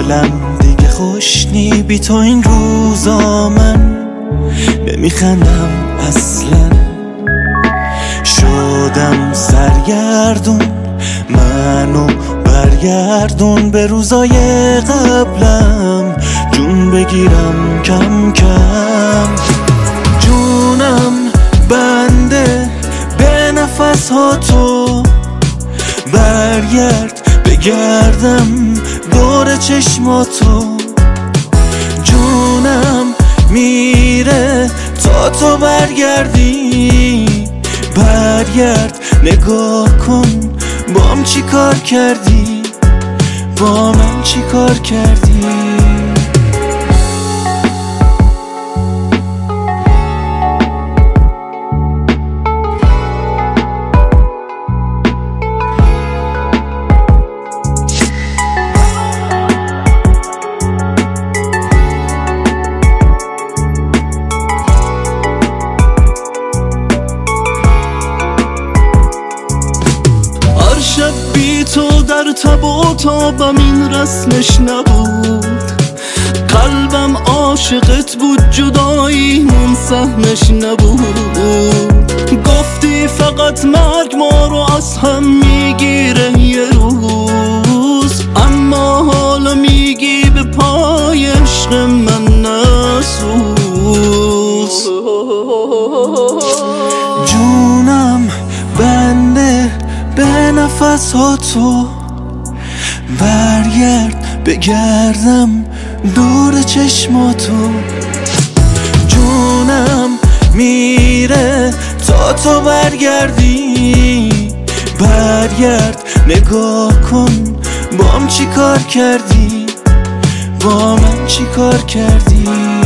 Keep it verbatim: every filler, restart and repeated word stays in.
حالم دیگه خوش نی بی تو این روزا من نمیخندم اصلا. شدم سرگردون منو برگردون به روزای قبلم، جون بگیرم کم کم. جونم بنده به نفس ها تو، برگرد بگردم دور چشماتو. جونم میره تا تو برگردی، برگرد نگاه کن بام چی کار کردی، با من چی کار کردی. شب بی تو در تب و تابم این رسمش نبود، قلبم عاشقت بود جداییمون سهمش نبود. گفتی فقط مرگ ما رو از هم میگیره یه روز، اما حالا میگی به پای عشق من نسوز. جونم بنده به نفس ها تو، برگرد بگردم دور چشماتو. جونم میره تا تو برگردی، برگرد نگاه کن بام چی کار کردی، با من چی کار کردی.